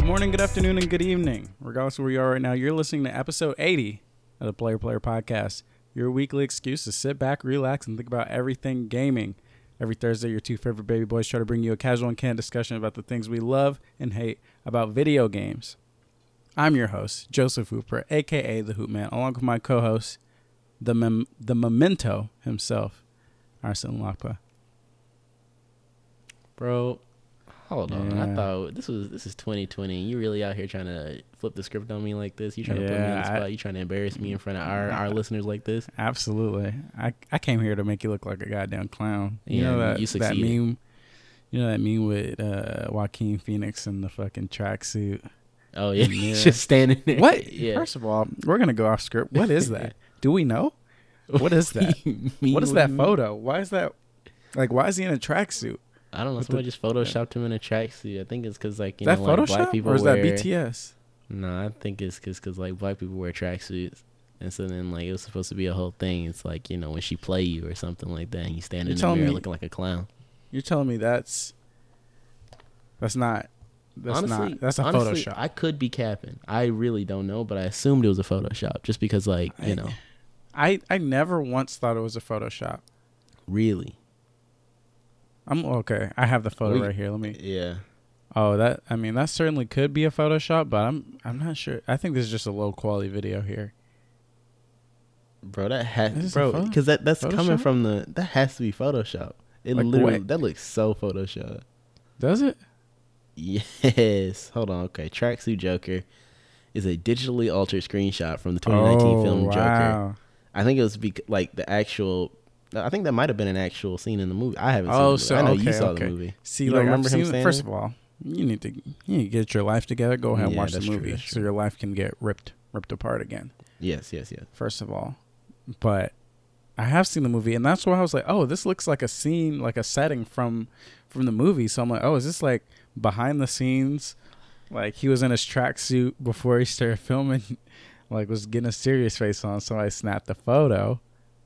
Good morning, good afternoon, and good evening. Regardless of where you are right now, you're listening to episode 80 of the Player Podcast, your weekly excuse to sit back, relax, and think about everything gaming. Every Thursday, your two favorite baby boys try to bring you a casual and candid discussion about the things we love and hate about video games. I'm your host, Joseph Hooper, a.k.a. The Hoop Man, along with my co-host, the Memento himself, Arsene Lakpa. Bro, hold on. I thought this is 2020. You really out here trying to flip the script on me like this? You trying to put me in the spot? You trying to embarrass me in front of our listeners like this? Absolutely. I came here to make you look like a goddamn clown. You know that meme? You know that meme with Joaquin Phoenix in the fucking tracksuit? Oh yeah, he's just standing there. What? Yeah. First of all, we're gonna go off script. What is that? Do we know? What is that? What is that photo? Why is that? Like, why is he in a tracksuit? I don't know. Somebody just photoshopped him in a tracksuit. I think it's because like that like black people or is that BTS? No, I think it's because like black people wear tracksuits, and so then like it was supposed to be a whole thing. It's like, you know, when she play you or something like that, and you stand in the mirror looking like a clown. You're telling me that's not. Honestly, that's a Photoshop. I could be capping. I really don't know, but I assumed it was a Photoshop just because, like, you know. I never once thought it was a Photoshop. Really? I'm okay. I have the photo right here. Let me. Yeah. Oh, that certainly could be a Photoshop, but I'm not sure. I think this is just a low quality video here. Bro, because that's Photoshop? Coming from that has to be Photoshop. It like literally that looks so Photoshop. Does it? Yes. Hold on. Okay. Tracksuit Joker is a digitally altered screenshot from the 2019 film Joker. I think it was like the actual. I think that might have been an actual scene in the movie. I haven't seen it. So I know okay, you saw the movie. See, you like, remember him saying first of all, you need to get your life together. Go ahead and watch the movie so your life can get ripped apart again. Yes. First of all, but I have seen the movie, and that's why I was like, oh, this looks like a scene, like a setting from the movie. So I'm like, oh, is this like behind the scenes? Like he was in his tracksuit before he started filming, like was getting a serious face on. So I snapped the photo.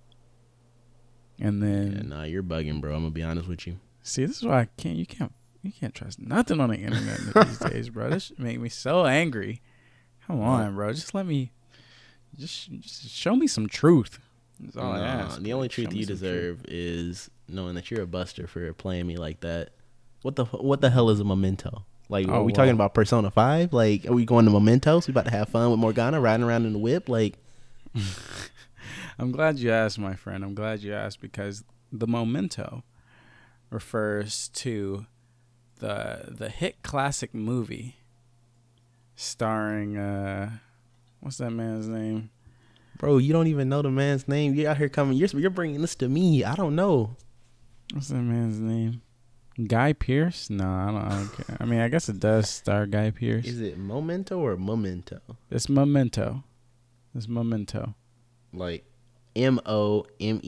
And then you're bugging, bro. I'm gonna be honest with you. See, this is why you can't trust nothing on the internet these days, bro. This make me so angry. Come on, bro. Just let me just show me some truth. That's all I ask. The only truth you deserve is knowing that you're a buster for playing me like that. What the hell is a memento? Like, are we talking about Persona 5? Like, are we going to Mementos? We about to have fun with Morgana riding around in the whip? Like, I'm glad you asked, my friend. I'm glad you asked because the memento refers to the hit classic movie starring what's that man's name? Bro, you don't even know the man's name. You out here coming. You're bringing this to me. I don't know. What's that man's name? Guy Pearce? No, I don't care. I mean, I guess it does star Guy Pearce. Is it Memento or Memento? It's Memento. Memento. Like Momento.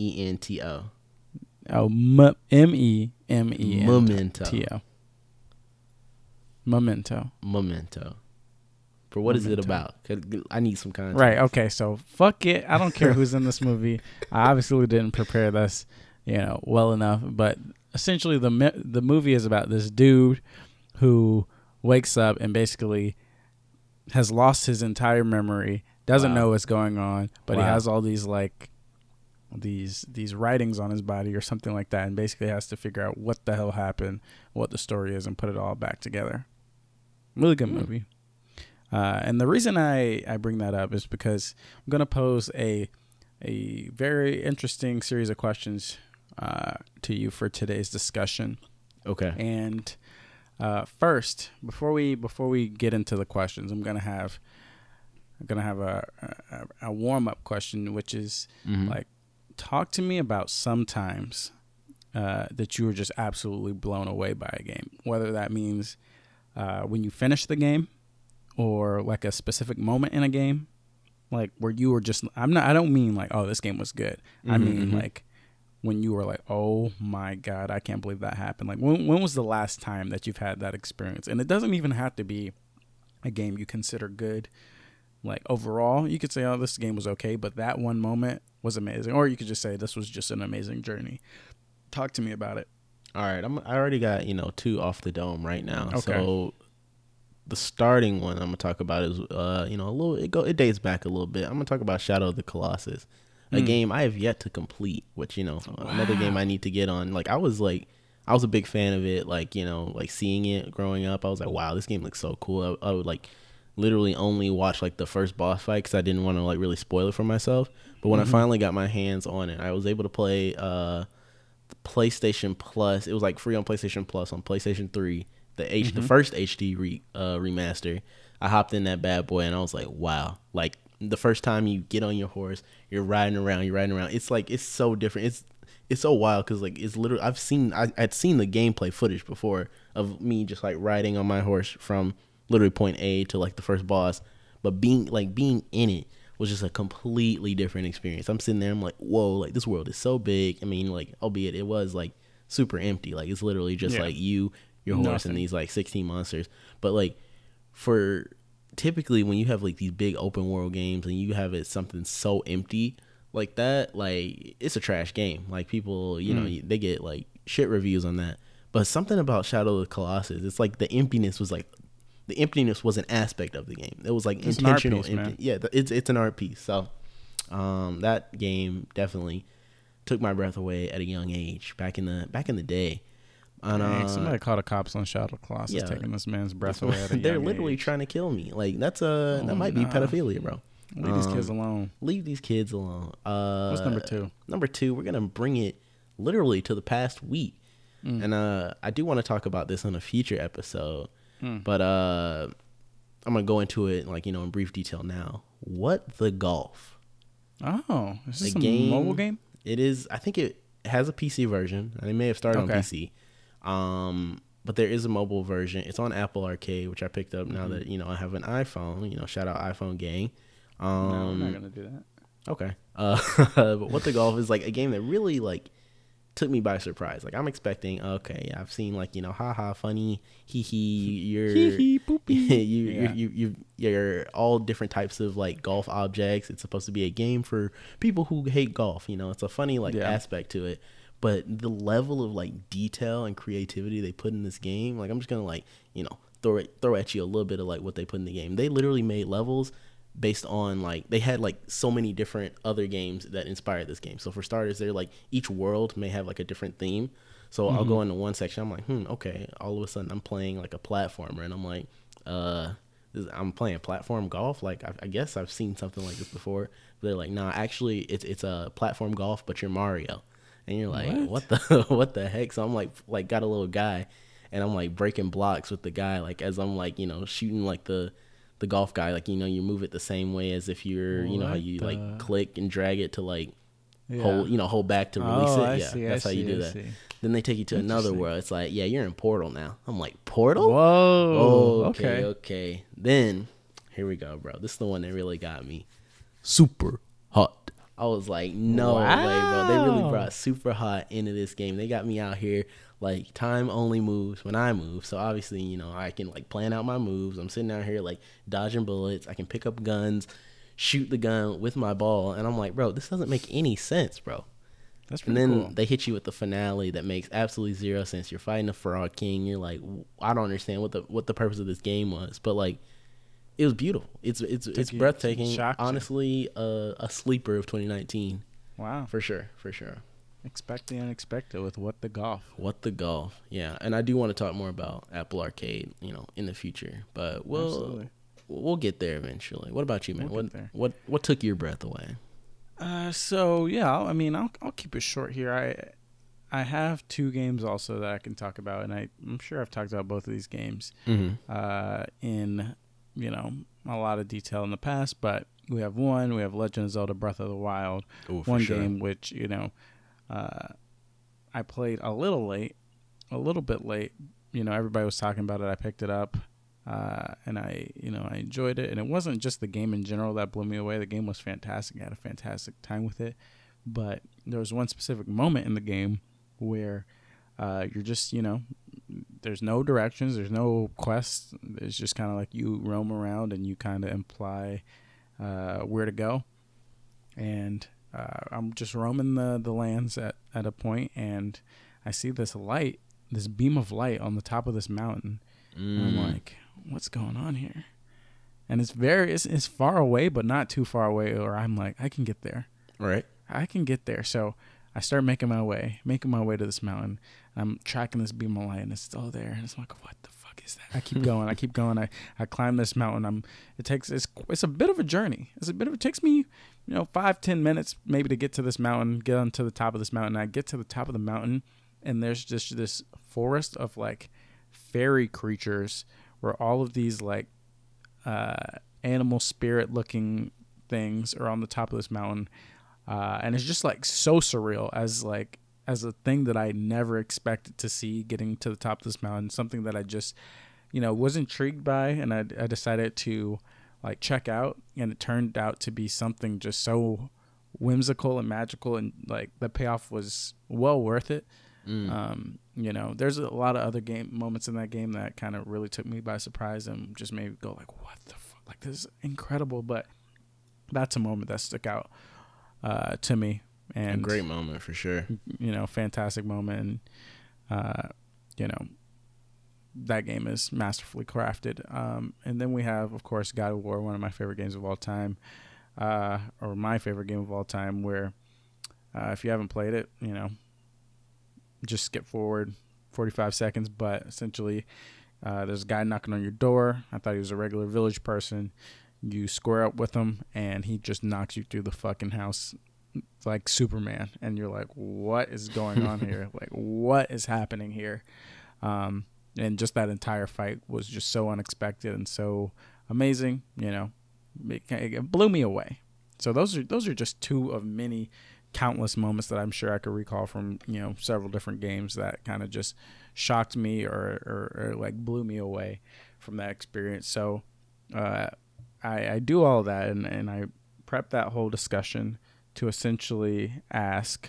Oh, Memento. Memento. For what is it about? 'Cause I need some context. Right. Okay. So fuck it. I don't care who's in this movie. I obviously didn't prepare this, well enough. But essentially, the movie is about this dude who wakes up and basically has lost his entire memory. Doesn't know what's going on, but he has all these like these writings on his body or something like that, and basically has to figure out what the hell happened, what the story is, and put it all back together. Really good movie. And the reason I bring that up is because I'm gonna pose a very interesting series of questions to you for today's discussion. Okay. And first, before we get into the questions, I'm gonna have a warm up question, which is like, talk to me about sometimes that you were just absolutely blown away by a game. Whether that means when you finish the game, or like a specific moment in a game, like where you were just. I don't mean like, oh, this game was good. I mean like when you were like, oh my God, I can't believe that happened. Like when was the last time that you've had that experience? And it doesn't even have to be a game you consider good. Like overall, you could say, oh, this game was okay, but that one moment was amazing. Or you could just say this was just an amazing journey. Talk to me about it. All right. I already got, 2 off the dome right now. Okay. So the starting one I'm gonna talk about is it dates back a little bit. I'm gonna talk about Shadow of the Colossus, a game I have yet to complete. Which another game I need to get on. Like I was a big fan of it. Like like seeing it growing up, I was like, wow, this game looks so cool. I would like literally only watch like the first boss fight because I didn't want to like really spoil it for myself. But when I finally got my hands on it, I was able to play PlayStation Plus. It was like free on PlayStation Plus on PlayStation 3. The first HD remaster. I hopped in that bad boy and I was like, wow. Like the first time you get on your horse, you're riding around. It's like it's so different. It's so wild because like it's literally I'd seen the gameplay footage before of me just like riding on my horse from literally point A to like the first boss, but being in it was just a completely different experience. I'm sitting there, I'm like, whoa, like this world is so big. I mean, like, albeit it was like super empty, like it's literally just like you, your horse, and these like 16 monsters. But like for typically when you have like these big open world games and you have it something so empty like that, like it's a trash game. Like people, they get like shit reviews on that. But something about Shadow of the Colossus, it's like the emptiness was an aspect of the game. It was like it's intentional. An art piece, yeah, it's an art piece. So that game definitely took my breath away at a young age back in the day. And, somebody called the cops on Shadow of the Colossus taking this man's breath away at a young They're literally trying to kill me. Like that might be pedophilia, bro. Leave these kids alone. Leave these kids alone. What's number 2? Number 2, we're gonna bring it literally to the past week, and I do want to talk about this on a future episode, but I'm gonna go into it like in brief detail now. What the Golf? Oh, is this a mobile game? It is. I think it has a PC version, and it may have started on PC. But there is a mobile version. It's on Apple Arcade, which I picked up now that I have an iPhone. Shout out iPhone gang. No, I'm not gonna do that. Okay. But What the Golf is like a game that really like took me by surprise. Like I'm expecting, okay, I've seen like haha, funny, hee hee, you're all different types of like golf objects. It's supposed to be a game for people who hate golf. It's a funny like aspect to it. But the level of like detail and creativity they put in this game, like I'm just gonna like throw at you a little bit of like what they put in the game. They literally made levels based on like they had like so many different other games that inspired this game. So for starters, they're like each world may have like a different theme. So I'll go into one section, I'm like, okay. All of a sudden I'm playing like a platformer, and I'm like, I'm playing platform golf. Like I guess I've seen something like this before. But they're like, nah, actually it's a platform golf, but you're Mario. And you're like, what the heck? So I'm like got a little guy, and I'm like breaking blocks with the guy, like as I'm like shooting like the golf guy, like you move it the same way as if you're how you like click and drag it to like hold back to release it. That's how you do that. Then they take you to another world. It's like, yeah, you're in Portal now. I'm like, Portal? Whoa. Okay. Then here we go, bro. This is the one that really got me. Super Hot. I was like, no way, bro. They really brought Super Hot into this game. They got me out here like time only moves when I move. So obviously, I can like plan out my moves. I'm sitting out here like dodging bullets. I can pick up guns, shoot the gun with my ball. And I'm like, bro, this doesn't make any sense, bro. That's pretty cool. They hit you with the finale that makes absolutely zero sense. You're fighting a Frog King. You're like, I don't understand what the purpose of this game was. But like, it was beautiful. It's breathtaking. Honestly, a sleeper of 2019. Wow. For sure. Expect the unexpected with What the Golf. What the Golf. Yeah. And I do want to talk more about Apple Arcade, in the future. But we'll get there eventually. What about you, man? What took your breath away? So yeah, I'll keep it short here. I have 2 games also that I can talk about, and I'm sure I've talked about both of these games in a lot of detail in the past, but we have Legend of Zelda Breath of the Wild. Ooh, one game which I played a little bit late. Everybody was talking about it. I picked it up, and I enjoyed it. And it wasn't just the game in general that blew me away. The game was fantastic. I had a fantastic time with it. But there was one specific moment in the game where you're just, there's no directions, there's no quests. It's just kind of like you roam around and you kind of imply where to go. And I'm just roaming the lands at a point, and I see this beam of light on the top of this mountain. And I'm like, what's going on here? And it's far away, but not too far away, or I'm like, I can get there. Right. I can get there. So I start making my way to this mountain. I'm tracking this beam of light, and it's still there. And it's like, what the fuck is that? I keep going. I climb this mountain. It's a bit of a journey. It takes me, 5-10 minutes maybe to get to this mountain, get onto the top of this mountain. I get to the top of the mountain, and there's just this forest of like fairy creatures where all of these like animal spirit looking things are on the top of this mountain. And it's just like so surreal as a thing that I never expected to see getting to the top of this mountain, something that I just, was intrigued by. And I decided to like check out, and it turned out to be something just so whimsical and magical. And like the payoff was well worth it. There's a lot of other moments in that game that kind of really took me by surprise and just made me go like, what the fuck? Like, this is incredible. But that's a moment that stuck out to me. And a great moment for sure. Fantastic moment. And, that game is masterfully crafted. And then we have, of course, God of War, one of my favorite games of all time, or my favorite game of all time, where if you haven't played it, just skip forward 45 seconds. But essentially, there's a guy knocking on your door. I thought he was a regular village person. You square up with him, and he just knocks you through the fucking house like Superman. And you're like, what is going on here? Like, what is happening here? And just that entire fight was just so unexpected and so amazing. It blew me away. So those are just two of many countless moments that I'm sure I could recall from, several different games that kind of just shocked me or like blew me away from that experience. So I do all that, and I prep that whole discussion to essentially ask,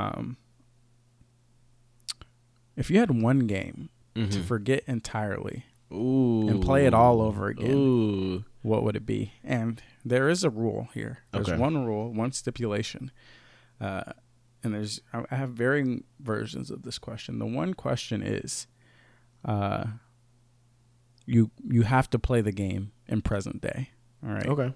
if you had one game to forget entirely and play it all over again, what would it be? And there is a rule here. There's one rule, one stipulation. And I have varying versions of this question. The one question is, you have to play the game in present day. All right. Okay.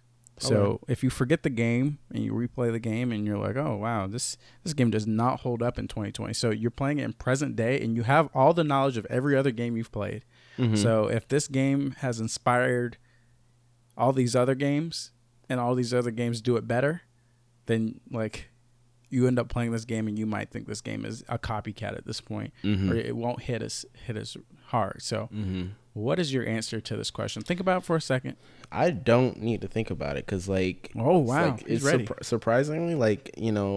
So if you forget the game and you replay the game and you're like, oh wow, this game does not hold up in 2020. So you're playing it in present day and you have all the knowledge of every other game you've played. Mm-hmm. So if this game has inspired all these other games and all these other games do it better, then like you end up playing this game and you might think this game is a copycat at this point, or it won't hit as hard. So what is your answer to this question? Think about it for a second. I don't need to think about it because, like, oh wow, it's ready. Surprisingly, like,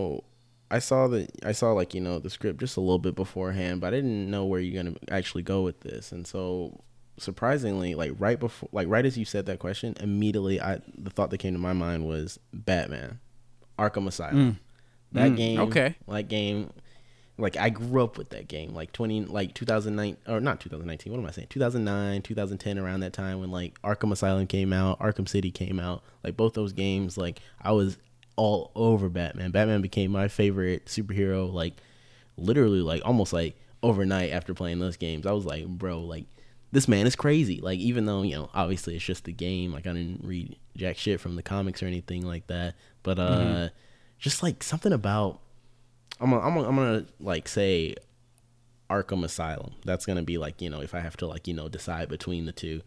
I saw like, the script just a little bit beforehand, but I didn't know where you're gonna actually go with this, and so surprisingly, like right as you said that question, immediately the thought that came to my mind was Batman, Arkham Asylum. That game, that game. Like, I grew up with that game, 2009, or not 2019, what am I saying? 2009, 2010, around that time when, like, Arkham Asylum came out, Arkham City came out. Like, both those games, like, I was all over Batman. Batman became my favorite superhero, like, literally, like, almost, like, overnight after playing those games. I was like, bro, like, this man is crazy. Like, even though, obviously it's just the game. Like, I didn't read jack shit from the comics or anything like that. But, just, like, something about... I'm gonna like say Arkham Asylum. That's gonna be like, if I have to like, decide between the two,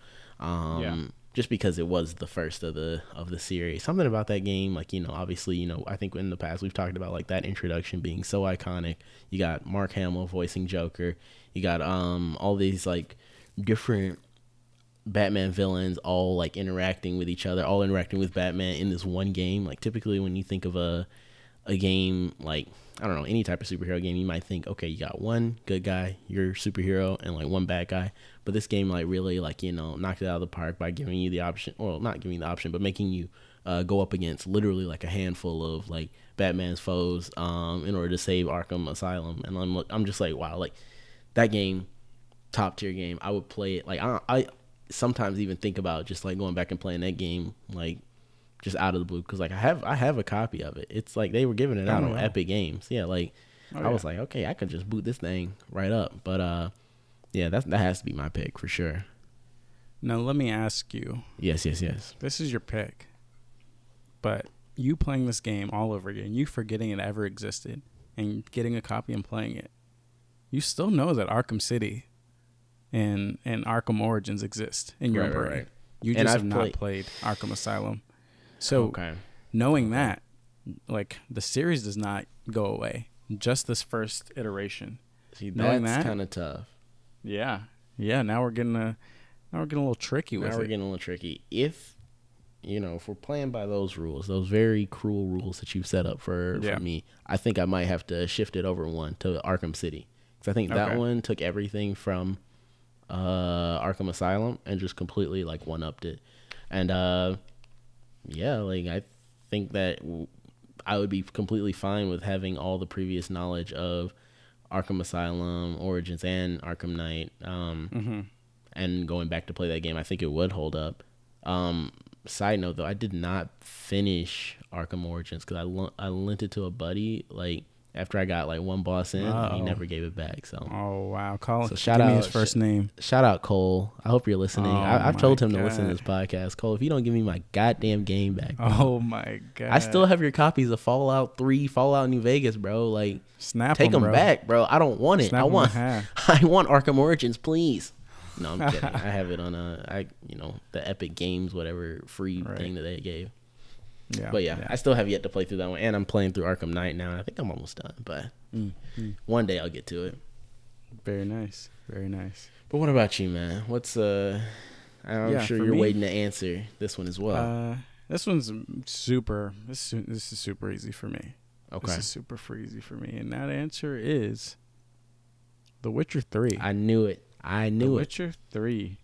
just because it was the first of the series. Something about that game, like, obviously, I think in the past we've talked about like that introduction being so iconic. You got Mark Hamill voicing Joker. You got all these like different Batman villains all like interacting with each other, all interacting with Batman in this one game. Like, typically when you think of a game like, I don't know, any type of superhero game, you might think, okay, you got one good guy, your superhero, and like one bad guy. But this game like really like, knocked it out of the park by giving you the option, or not giving you the option, but making you go up against literally like a handful of like Batman's foes in order to save Arkham Asylum. And I'm just like, wow, like that game, top tier game. I would play it. Like I sometimes even think about just like going back and playing that game, like just out of the blue, because like I have a copy of it. It's like they were giving it out on Epic Games. Yeah, like I was like, okay, I could just boot this thing right up. But yeah, that has to be my pick for sure. Now let me ask you. Yes. This is your pick, but you playing this game all over again, you forgetting it ever existed, and getting a copy and playing it. You still know that Arkham City and Arkham Origins exist in your brain. Right. You just have not played Arkham Asylum. So knowing that, like, the series does not go away. Just this first iteration. See, that's kind of tough. Yeah. Now we're getting a little tricky with it. Now we're getting a little tricky. If we're playing by those rules, those very cruel rules that you've set up for me, I think I might have to shift it over one to Arkham City. Because I think that one took everything from Arkham Asylum and just completely, like, one-upped it. And, I think that I would be completely fine with having all the previous knowledge of Arkham Asylum, Origins, and Arkham Knight, and going back to play that game. I think it would hold up. Side note, though, I did not finish Arkham Origins because I lent it to a buddy, like, after I got, like, one boss in. He never gave it back. So. Oh, wow. Give me his first name. Shout out, Cole. I hope you're listening. I've told him to listen to this podcast. Cole, if you don't give me my goddamn game back, bro, oh, my God. I still have your copies of Fallout 3, Fallout New Vegas, bro. Like, take them back, bro. I don't want it. I want Arkham Origins, please. No, I'm kidding. I have it on the Epic Games, whatever free thing that they gave. Yeah, but I still have yet to play through that one, and I'm playing through Arkham Knight now, and I think I'm almost done. But one day I'll get to it. Very nice, very nice. But what about you, man? What's I'm sure you're waiting to answer this one as well. This one's super. This is super easy for me. Okay, this is super easy for me, and that answer is The Witcher 3. I knew it. The Witcher 3,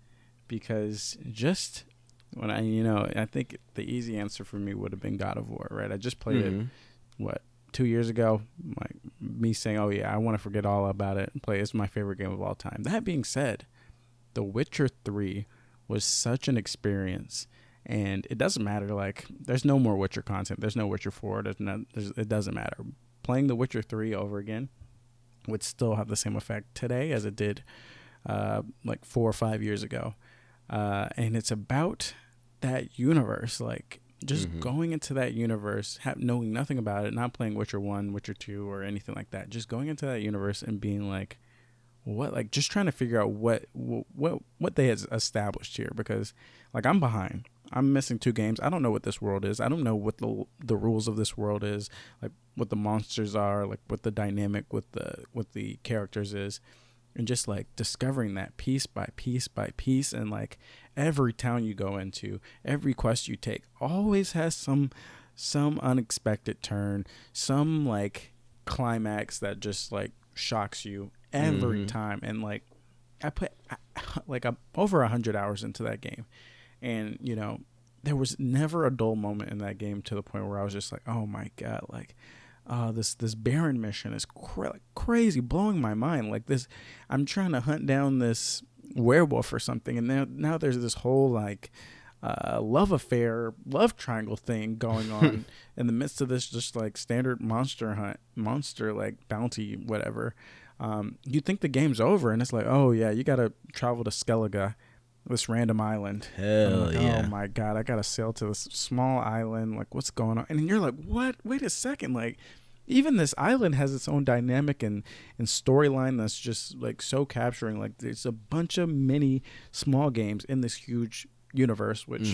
because just when I think the easy answer for me would have been God of War, right? I just played it, 2 years ago? Like, me saying, oh yeah, I want to forget all about it and play. It's my favorite game of all time. That being said, The Witcher 3 was such an experience, and it doesn't matter. Like, there's no more Witcher content. There's no Witcher 4. It doesn't matter. Playing The Witcher 3 over again would still have the same effect today as it did like 4 or 5 years ago. And it's about that universe, like, just going into that universe, knowing nothing about it, not playing Witcher 1, Witcher 2, or anything like that. Just going into that universe and being like, what, like, just trying to figure out what they had established here, because, like, I'm behind. I'm missing 2 games. I don't know what this world is. I don't know what the rules of this world is, like what the monsters are, like what the dynamic with the characters is, and just like discovering that piece by piece by piece. And like every town you go into, every quest you take always has some unexpected turn, some like climax that just like shocks you every time. And like I put like over 100 hours into that game. And, there was never a dull moment in that game, to the point where I was just like, oh, my God, like, this Baron mission is crazy, blowing my mind. Like, this, I'm trying to hunt down this werewolf or something, and now there's this whole, like, love triangle thing going on in the midst of this just, like, standard monster, like, bounty, whatever. You think the game's over, and it's like, oh, yeah, you got to travel to Skellige, this random island. Hell yeah. Oh my God, I gotta sail to this small island. Like, what's going on? And you're like, what? Wait a second. Like, even this island has its own dynamic and storyline that's just like so capturing. Like, there's a bunch of mini small games in this huge universe, which,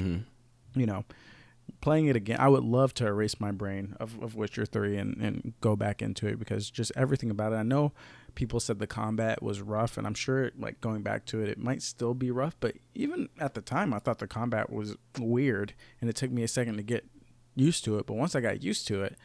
playing it again, I would love to erase my brain of Witcher 3 and go back into it, because just everything about it. I know people said the combat was rough, and I'm sure, like, going back to it, it might still be rough, but even at the time, I thought the combat was weird, and it took me a second to get used to it. But once I got used to it,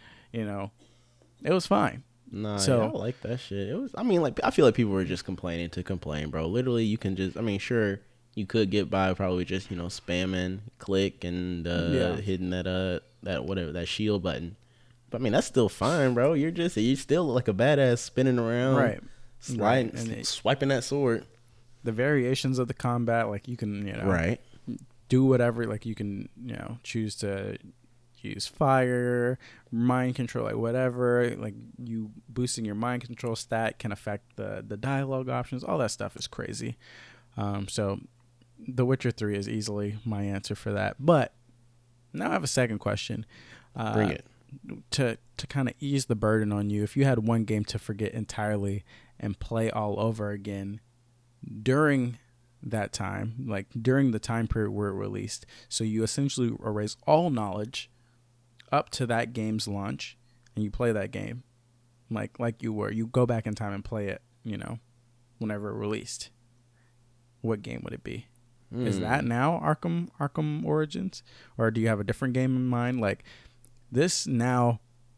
it was fine. Nah, so, I like that shit. It was, I feel like people were just complaining to complain, bro. Literally, you can just, sure, you could get by probably just, spamming click and hitting that shield button. But that's still fine, bro. You're still like a badass spinning around, right? Sliding, right. Swiping that sword. The variations of the combat, like, you can, right, do whatever. Like, you can, choose to use fire, mind control, like whatever. Like, you boosting your mind control stat can affect the dialogue options. All that stuff is crazy. So The Witcher 3 is easily my answer for that. But now I have a second question. Bring it. To kind of ease the burden on you, if you had one game to forget entirely and play all over again during that time, like during the time period where it released, so you essentially erase all knowledge up to that game's launch and you play that game like you go back in time and play it, whenever it released, what game would it be? Is that now Arkham Origins, or do you have a different game in mind? Like this now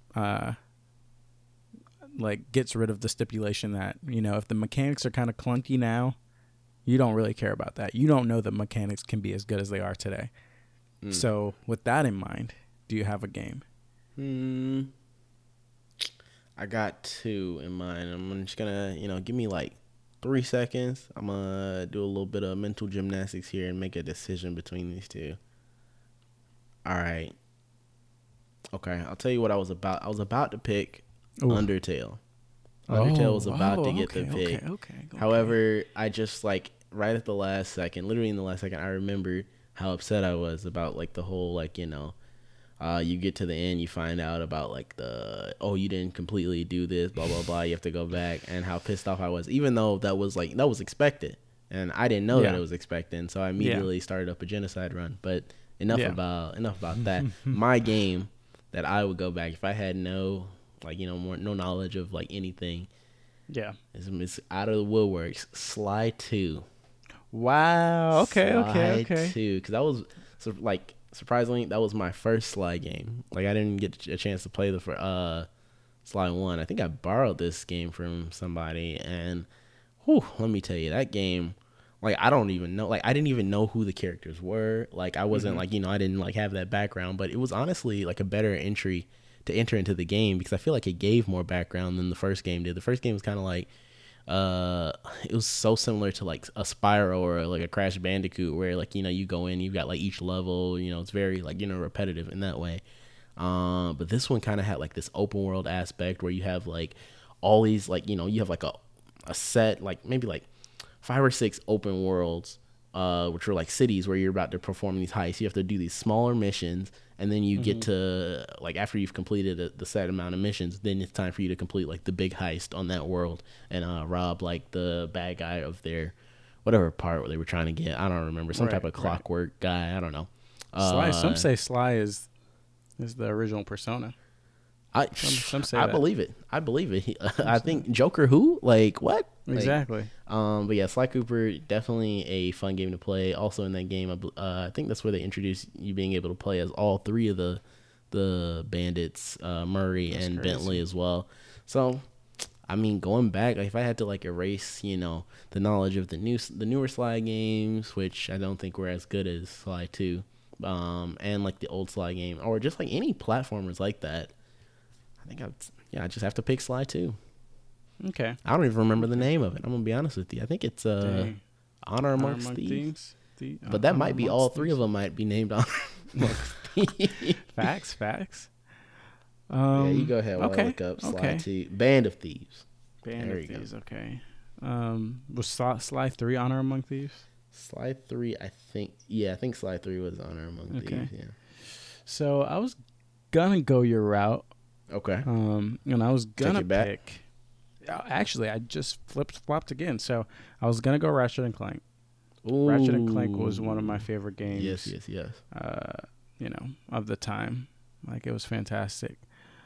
like gets rid of the stipulation that, if the mechanics are kind of clunky now, you don't really care about that. You don't know that mechanics can be as good as they are today. So with that in mind, do you have a game? I got two in mind. I'm just gonna, give me like 3 seconds. I'm gonna do a little bit of mental gymnastics here and make a decision between these two. All right. Okay, I'll tell you what I was about. I was about to pick Undertale. Undertale was about to get the pick. Okay. However, I just like right at the last second, literally in the last second, I remembered how upset I was about like the whole you get to the end, you find out about like you didn't completely do this, blah blah blah. You have to go back, and how pissed off I was, even though that was expected, and I didn't know that it was expected, so I immediately started up a genocide run. But enough about that. My game that I would go back if I had no knowledge of like anything. Yeah, it's out of the woodworks. Sly 2. Wow. Okay. Sly 2, because that was surprisingly, that was my first Sly game. Like, I didn't get a chance to play the Sly 1. I think I borrowed this game from somebody, and let me tell you, that game, like, I don't even know, like, I didn't even know who the characters were. Like, I wasn't I didn't like have that background, but it was honestly like a better entry to enter into the game, because I feel like it gave more background than the first game did. The first game was kind of like, it was so similar to like a Spyro or like a Crash Bandicoot, where like you go in, you've got like each level, it's very like repetitive in that way. But this one kind of had like this open world aspect where you have like all these like you have like a set, like maybe like 5 or 6 open worlds, which are like cities where you're about to perform these heists. You have to do these smaller missions, and then you get to like, after you've completed the set amount of missions, then it's time for you to complete like the big heist on that world and rob like the bad guy of their whatever part they were trying to get. I don't remember, some type of clockwork guy. I don't know. Sly. Some say Sly is the original Persona. Some say I believe it. I believe it. I think Joker who? Like what? Exactly. But yeah, Sly Cooper, definitely a fun game to play. Also in that game, I think that's where they introduced you being able to play as all 3 of the bandits, Murray and crazy. Bentley as well. So, I mean, going back, like, if I had to like erase, the knowledge of the newer Sly games, which I don't think were as good as Sly 2, and like the old Sly game, or just like any platformers like that, I think I just have to pick Sly 2. Okay. I don't even remember the name of it. I'm gonna be honest with you. I think it's Honor Amongst Thieves. But that might be all 3 of them might be named Honor Amongst Thieves. Facts. Yeah, you go ahead while I look up Sly 2. Band of Thieves. Band of Thieves. Okay. Was Sly 3 Honor Among Thieves? Sly 3, I think Sly 3 was Honor Among Thieves. Yeah. So I was gonna go your route. Okay. And I was gonna pick. Actually, I just flopped again. So I was gonna go Ratchet and Clank. Ooh. Ratchet and Clank was one of my favorite games. Yes. Of the time, like, it was fantastic.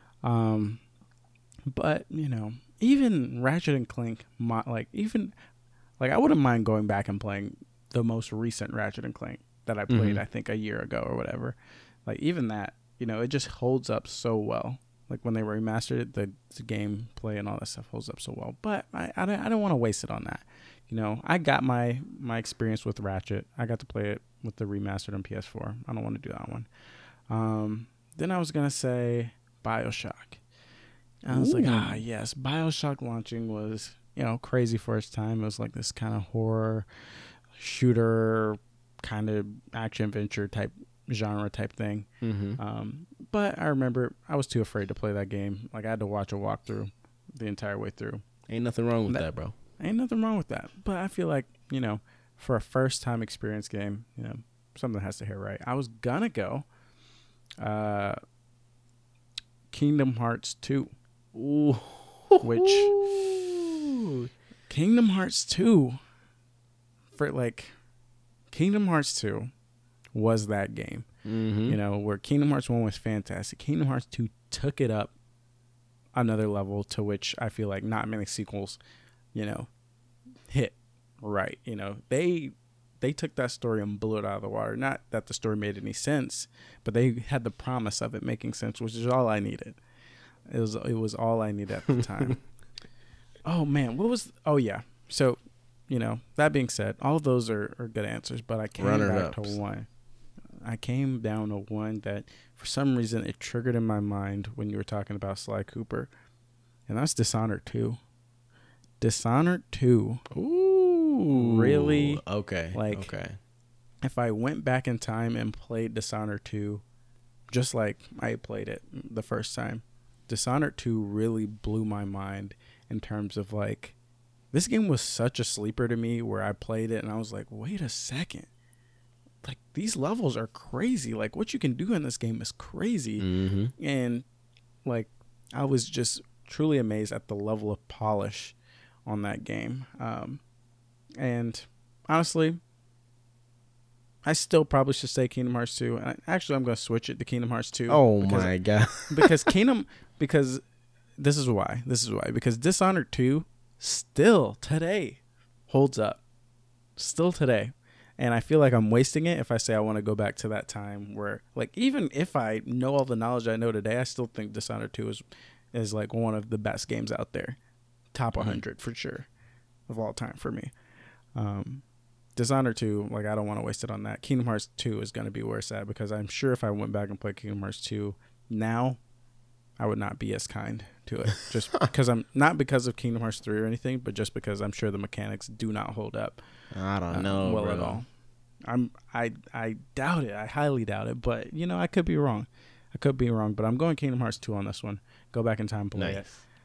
But even Ratchet and Clank, I wouldn't mind going back and playing the most recent Ratchet and Clank that I played, I think a year ago or whatever. Like, even that, it just holds up so well. Like, when they remastered it, the gameplay and all that stuff holds up so well. But I don't want to waste it on that. I got my experience with Ratchet. I got to play it with the remastered on PS4. I don't want to do that one. Then I was going to say BioShock. And I was like, yes, BioShock launching was, crazy for its time. It was like this kind of horror shooter, kind of action-adventure type genre type thing. But I remember I was too afraid to play that game. Like, I had to watch a walkthrough the entire way through. Ain't nothing wrong with that, bro. Ain't nothing wrong with that. But I feel like, for a first time experience game, something has to hit right. I was gonna go Kingdom Hearts 2. Ooh. Which Kingdom Hearts 2 Kingdom Hearts 2 was that game. Mm-hmm. Where Kingdom Hearts 1 was fantastic. Kingdom Hearts 2 took it up another level, to which I feel like not many sequels, hit right. They took that story and blew it out of the water. Not that the story made any sense, but they had the promise of it making sense, which is all I needed. It was all I needed at the time. Oh man, So, that being said, all of those are good answers, but I came back to one. I came down to one that for some reason it triggered in my mind when you were talking about Sly Cooper, and that's Dishonored 2. Dishonored 2. Ooh. Really? Okay. Okay. If I went back in time and played Dishonored 2, just like I played it the first time, Dishonored 2 really blew my mind in terms of this game was such a sleeper to me, where I played it and I was like, wait a second. These levels are crazy. What you can do in this game is crazy. Mm-hmm. And I was just truly amazed at the level of polish on that game. And honestly, I still probably should say Kingdom Hearts 2. And actually, I'm going to switch it to Kingdom Hearts 2. Oh my God. because this is why. Because Dishonored 2 still today holds up. Still today. And I feel like I'm wasting it if I say I want to go back to that time where, even if I know all the knowledge I know today, I still think Dishonored 2 is one of the best games out there. Top 100 for sure of all time for me. Dishonored 2, I don't want to waste it on that. Kingdom Hearts 2 is going to be where it's at, because I'm sure if I went back and played Kingdom Hearts 2 now, I would not be as kind to it. Just because not because of Kingdom Hearts 3 or anything, but just because I'm sure the mechanics do not hold up. I don't know, bro. At all. I doubt it. I highly doubt it. But I could be wrong. But I'm going Kingdom Hearts 2 on this one. Go back in time and play it.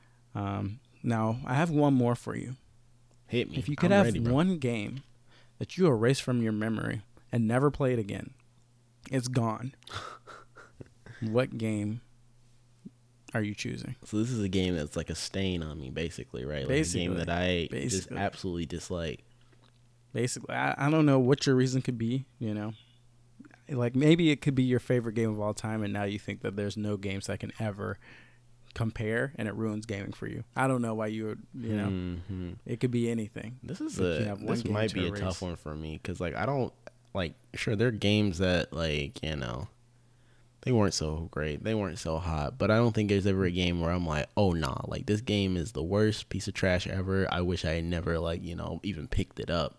Now I have one more for you. Hit me. If you could have one game that you erase from your memory and never play it again, it's gone. What game are you choosing? So this is a game that's like a stain on me, basically, right? A game that I just absolutely dislike. Basically, I don't know what your reason could be, maybe it could be your favorite game of all time, and now you think that there's no games that can ever compare, and it ruins gaming for you. I don't know why you would, it could be anything. This might be a tough one for me, because I don't sure, there are games that they weren't so great, they weren't so hot, but I don't think there's ever a game where I'm like, oh nah, this game is the worst piece of trash ever. I wish I had never even picked it up.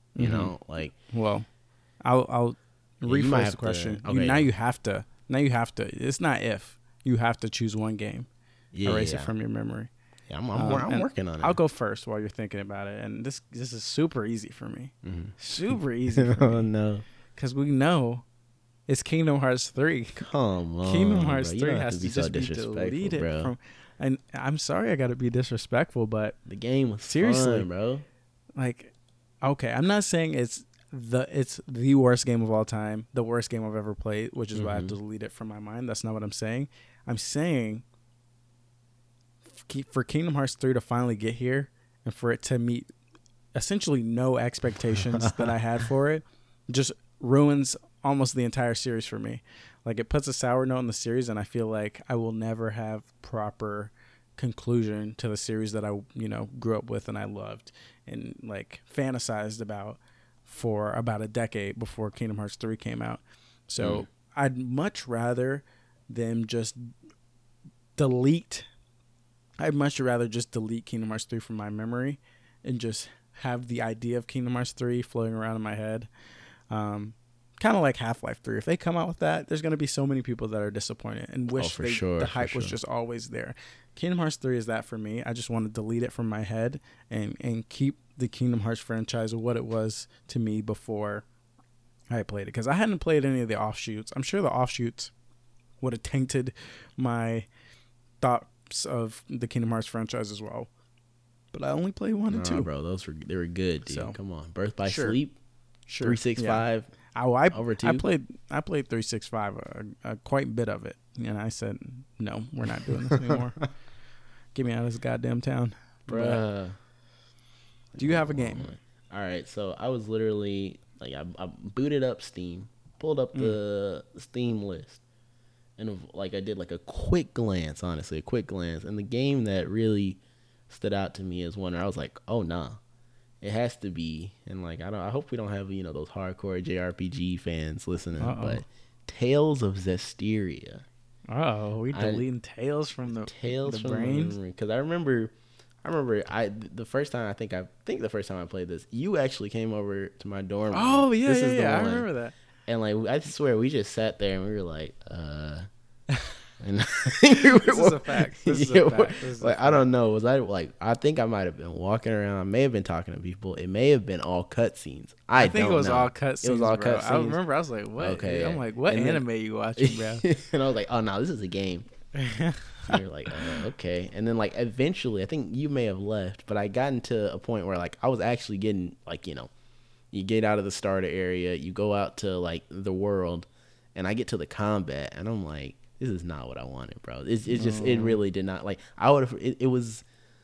Well, I'll rephrase the question. Okay, now you have to. It's not if. You have to choose one game. Erase it from your memory. Yeah, I'm working on it. I'll go first while you're thinking about it. And this is super easy for me. Mm-hmm. Super easy for me. Oh, no. Because we know it's Kingdom Hearts 3. Come on, Kingdom Hearts 3 has to just be deleted from... And I'm sorry I got to be disrespectful, but... The game was seriously, fun, bro. Okay, I'm not saying it's the worst game of all time, the worst game I've ever played, which is why I have to delete it from my mind. That's not what I'm saying. I'm saying for Kingdom Hearts 3 to finally get here and for it to meet essentially no expectations that I had for it, just ruins almost the entire series for me. It puts a sour note on the series, and I feel like I will never have proper conclusion to the series that I grew up with and I loved and fantasized about for about a decade before Kingdom Hearts 3 came out. So I'd much rather them just delete Kingdom Hearts 3 from my memory and just have the idea of Kingdom Hearts 3 floating around in my head. Kind of like Half-Life 3. If they come out with that, there's going to be so many people that are disappointed and wish the hype was just always there. Kingdom Hearts 3 is that for me. I just want to delete it from my head and keep the Kingdom Hearts franchise what it was to me before I played it. Because I hadn't played any of the offshoots. I'm sure the offshoots would have tainted my thoughts of the Kingdom Hearts franchise as well. But I only played 1 and 2. Bro, they were good, dude. So, come on. Birth by Sleep. Sure. 365. Yeah. I over 2. I played 365 a quite bit of it, and I said no, we're not doing this anymore. Get me out of this goddamn town, bruh. Do you have a game? All right, so I was literally like I booted up Steam, pulled up the Steam list, and like I did like a quick glance, honestly, and the game that really stood out to me is one where I was like, oh nah. It has to be, and like I hope we don't have those hardcore JRPG fans listening, but Tales of Zestiria. Oh, we deleting Tales from the brain? Because I remember the first time the first time I played this, you actually came over to my dorm. Oh yeah, I remember that. And like I swear we just sat there and we were like, And this is a fact. I don't know. Was I like? I think I might have been walking around. I may have been talking to people. It may have been all cutscenes. I think it was know. all cutscenes. It was all cutscenes. cutscenes. I remember. I was like, "What?" Okay. I'm like, "What anime you watching, bro?" And I was like, "Oh no, this is a game." And you're like, "Okay." And then like eventually, I think you may have left, but I got into a point where like I was actually getting like you get out of the starter area, you go out to like the world, and I get to the combat, and I'm like, this is not what I wanted, bro. It's just it really did not like. I would have. It was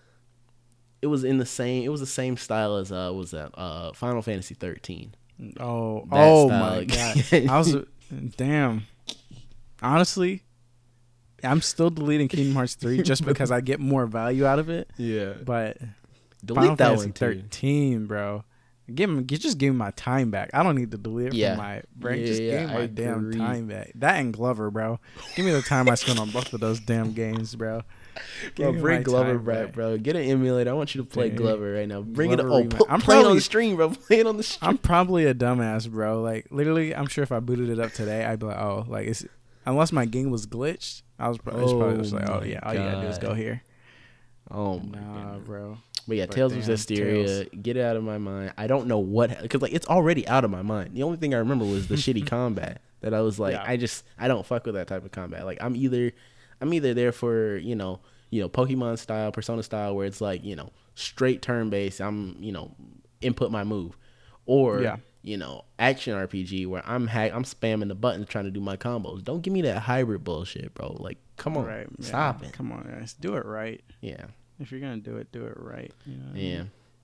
the same style as Final Fantasy 13. Oh style. My god! I was damn. Honestly, I'm still deleting Kingdom Hearts 3 just because I get more value out of it. Yeah, but delete Final that Fantasy one too. 13, bro. Just give me my time back. I don't need to delete it from my brain. Just give me my damn time back. That and Glover, bro. Give me the time I spent on both of those damn games, bro. Bring Glover back, bro. Get an emulator. I want you to play Glover right now. Bring Glover it up. Play it on the stream, bro. Play it on the stream. I'm probably a dumbass, bro. Like literally, I'm sure if I booted it up today, I'd be like, oh, like it's unless my game was glitched, I was probably just like, oh yeah, all you gotta do is go here. Oh my god, bro. But yeah, Tales of Zestiria, get it out of my mind. I don't know what, because like it's already out of my mind. The only thing I remember was the shitty combat that I was like, I don't fuck with that type of combat. Like I'm either there for Pokemon style, Persona style, where it's like straight turn based. I'm input my move, or action RPG where I'm spamming the buttons trying to do my combos. Don't give me that hybrid bullshit, bro. Like come on, stop it. Come on, guys, do it right. Yeah. If you're going to do it right. Yeah.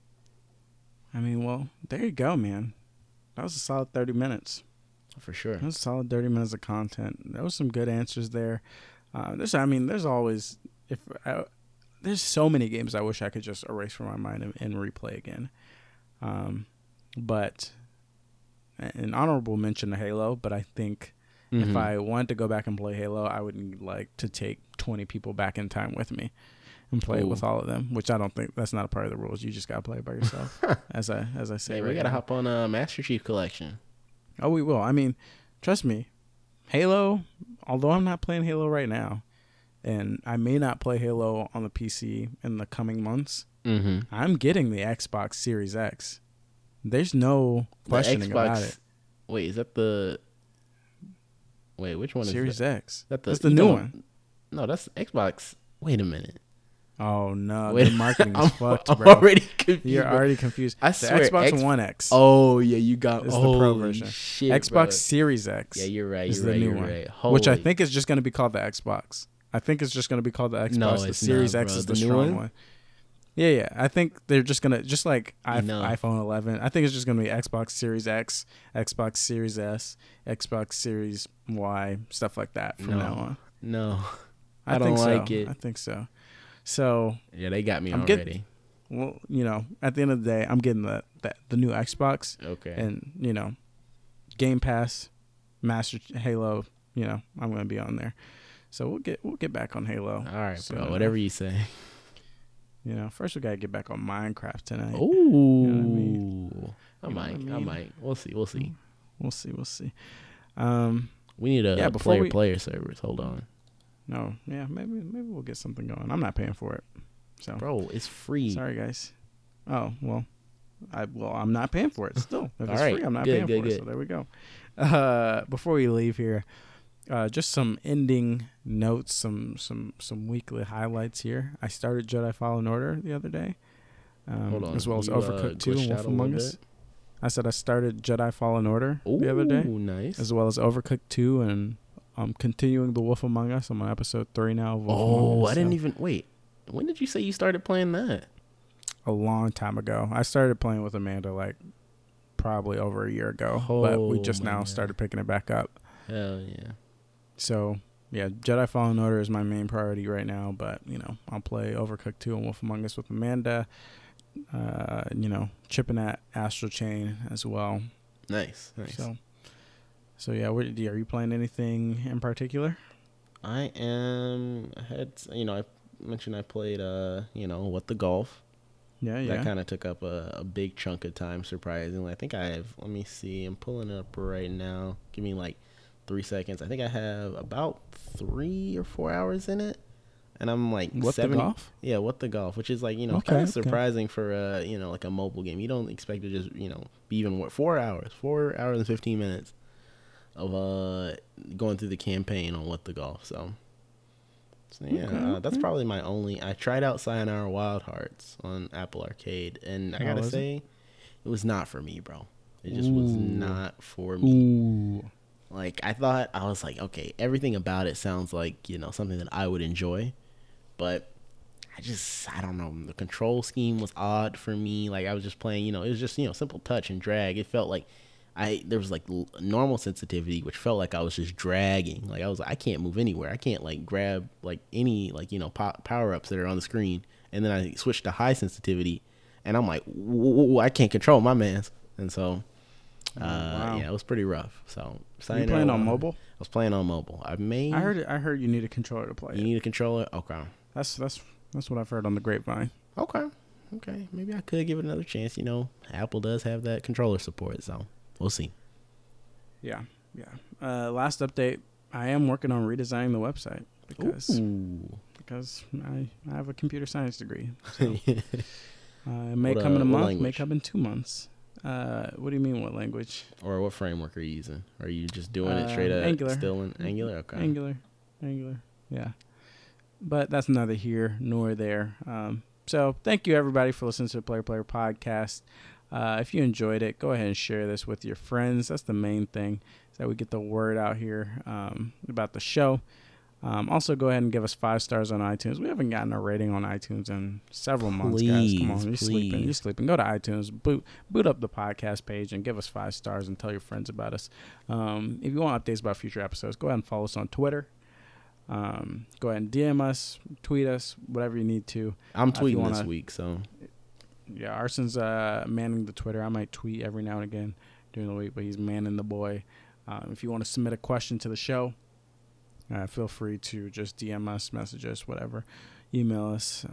I mean, well, there you go, man. That was a solid 30 minutes. For sure. That was a solid 30 minutes of content. There was some good answers there. There's always, there's so many games I wish I could just erase from my mind and replay again. But an honorable mention to Halo, but I think if I wanted to go back and play Halo, I would like to take 20 people back in time with me. And play it with all of them, which I don't think that's not a part of the rules. You just gotta play it by yourself, as I say. Hey, we gotta hop on a Master Chief Collection. Oh, we will. I mean, trust me, Halo. Although I'm not playing Halo right now, and I may not play Halo on the PC in the coming months, I'm getting the Xbox Series X. There's no questioning about it. Wait, is that the? Wait, which one Series is that? X? That's the new one. No, that's Xbox. Wait a minute. Oh no, the marketing is fucked, bro. I'm already confused. You're already confused. I swear, Xbox One X. Oh yeah, you got is the pro version. Shit, Xbox bro. Series X. Yeah, you're right. Is the new one, which I think is just going to be called the Xbox. I think it's just going to be called the Xbox. No, the it's Series not, X bro. is the strong one. Yeah. I think they're just gonna like iPhone 11. I think it's just gonna be Xbox Series X, Xbox Series S, Xbox Series Y, stuff like that from now on. No, I don't think like so. it. I think so. So yeah, they got me already. Well, at the end of the day, I'm getting the new Xbox. Okay. And Game Pass, Master Halo. I'm gonna be on there. So we'll get back on Halo. All right, bro. Whatever you say. First we gotta get back on Minecraft tonight. Ooh. I might. We'll see. We'll see. We need a player servers. Hold on. No, yeah, maybe we'll get something going. I'm not paying for it. So, bro, it's free. Sorry, guys. Oh well, I'm not paying for it still. If it's right. free, I'm not paying for it. So there we go. Before we leave here, just some ending notes, some weekly highlights here. I started Jedi Fallen Order the other day, Hold on. as well as Overcooked 2 and Wolf Among Us. I said I started Jedi Fallen Order the other day. Nice. As well as Overcooked 2, and I'm continuing The Wolf Among Us. I'm on episode 3 now of Wolf Among Us. I didn't even... Wait. When did you say you started playing that? A long time ago. I started playing with Amanda, like, probably over a year ago. But we just now started picking it back up. Hell yeah. So, yeah, Jedi Fallen Order is my main priority right now. But, I'll play Overcooked 2 and Wolf Among Us with Amanda. Chipping at Astral Chain as well. Nice. So yeah, are you playing anything in particular? I mentioned I played What the Golf. Yeah. That kind of took up a big chunk of time, surprisingly. I think let me see, I'm pulling it up right now. Give me like 3 seconds. I think I have about 3 or 4 hours in it. And I'm like, What the Golf? Yeah, What the Golf, which is like, kind of surprising for like a mobile game. You don't expect to just, be even 4 hours and 15 minutes of going through the campaign on What the Golf. So yeah, that's probably my only. I tried out Sayonara Wild Hearts on Apple Arcade, and I gotta say, it was not for me, bro. It just was not for me. Ooh. Like, I was like, okay, everything about it sounds like, something that I would enjoy. But I don't know. The control scheme was odd for me. Like, I was just playing, it was just, simple touch and drag. It felt like there was like normal sensitivity, which felt like I was just dragging. Like, I was like, I can't move anywhere. I can't like grab like any like, power ups that are on the screen. And then I switched to high sensitivity, and I'm like, I can't control my mans. And so, wow. Yeah, it was pretty rough. So, you playing on mobile? I was playing on mobile. I heard you need a controller to play. You need a controller? Okay. That's what I've heard on the grapevine. Okay. Maybe I could give it another chance. Apple does have that controller support, so we'll see. Yeah. Last update, I am working on redesigning the website because I have a computer science degree. So it may come in a month, may come in 2 months. What do you mean, what language? Or what framework are you using? Are you just doing it straight up? Angular. Still in Angular? Okay. Angular. Yeah. But that's neither here nor there. So thank you, everybody, for listening to the Player podcast. If you enjoyed it, go ahead and share this with your friends. That's the main thing, is that we get the word out here about the show. Also, go ahead and give us 5 stars on iTunes. We haven't gotten a rating on iTunes in several months, guys. Come on, you're sleeping. Go to iTunes, boot up the podcast page, and give us 5 stars and tell your friends about us. If you want updates about future episodes, go ahead and follow us on Twitter. Go ahead and DM us, tweet us, whatever you need to. I'm tweeting this week, so yeah. Arson's manning the Twitter. I might tweet every now and again during the week, but he's manning the boy. If you want to submit a question to the show, feel free to just DM us, message us, whatever, email us.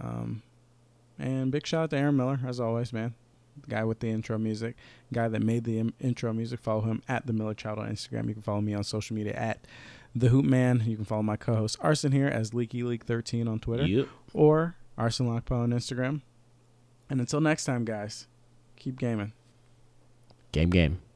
And big shout out to Aaron Miller, as always, man. The guy with the intro music, guy that made the intro music. Follow him at The Miller Child on Instagram. You can follow me on social media at The Hoop Man. You can follow my co-host Arson here as LeakyLeak13 on Twitter, or Arson Lockpaw on Instagram. And until next time, guys, keep gaming. Game.